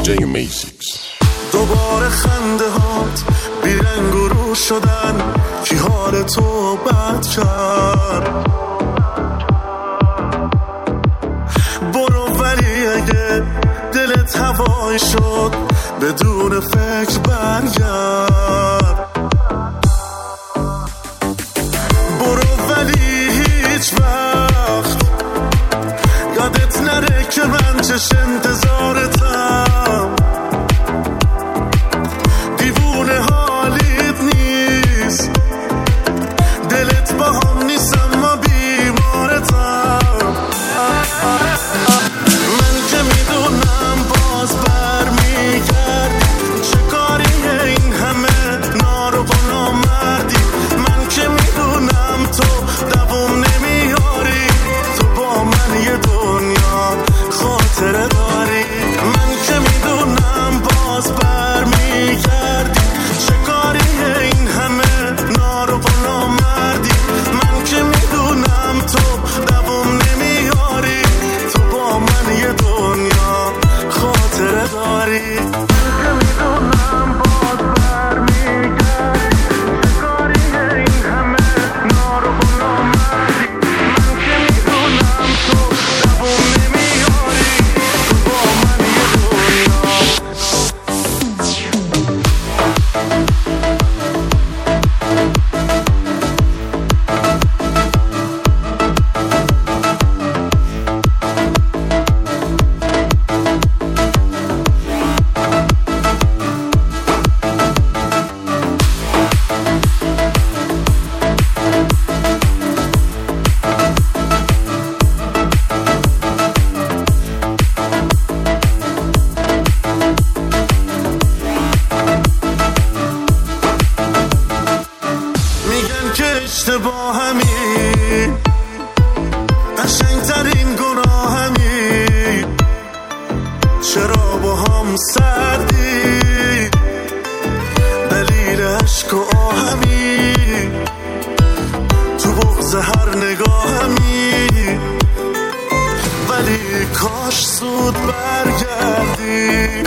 DJ Matrix. دوباره خنده هات بیرنگ و رو شدن، کی حال تو بد کرد. برو ولی اگه دلت هوای شد بدون فکر برگرد. برو ولی هیچ وقت یادت نره که من چش انتظارتم. دیوونه حالیت نیست، دلت با هم نیست اما بیمارتم. من که میدونم باز برمیگردی، چه کاریه این همه نارو با نامردی. من که میدونم تو دوام نمیاری، تو با من یه دنیا خاطره داری. من که میدونم باز برمیگردی، چه کاریه این همه نارو با نامردی. من که میدونم تو دوام نمیاری، تو با من یه دنیا خاطره داری. اشتباهمی، قشنگترین گناهمی، چرا با هم سردی دلیل عشق و آهمی. تو بغض هر نگاهمی، ولی کاش زود برگردی.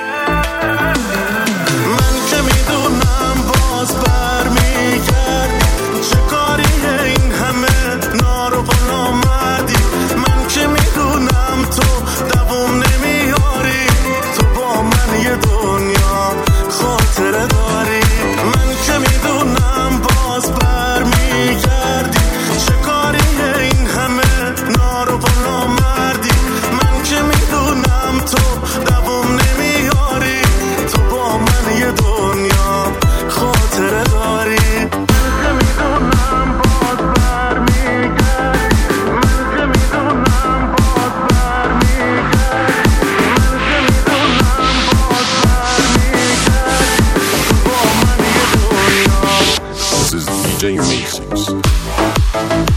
من که میدونم باز برمیگردی، چه کاریه این همه نارو با نامردی. من که میدونم تو دوام نمیاری، تو با من یه دنیا خاطره داری. من که میدونم باز برمیگردی، چه کاریه این همه نارو با نامردی. من که میدونم تو دوام نمیاری، تو با من یه دنیا خاطره داری. This is DJ Matrix.